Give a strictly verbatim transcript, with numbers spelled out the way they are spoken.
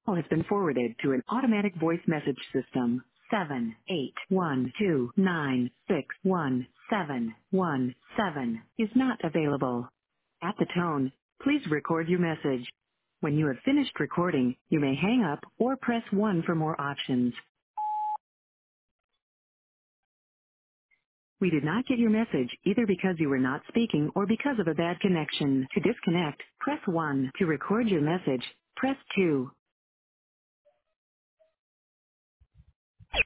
call has been forwarded to an automatic voice message system. Seven eight one two nine six one seven one seven is not available. At the tone, please record your message. When you have finished recording, you may hang up or press one for more options. We did not get your message either because you were not speaking or because of a bad connection. To disconnect, press one. To record your message, press two.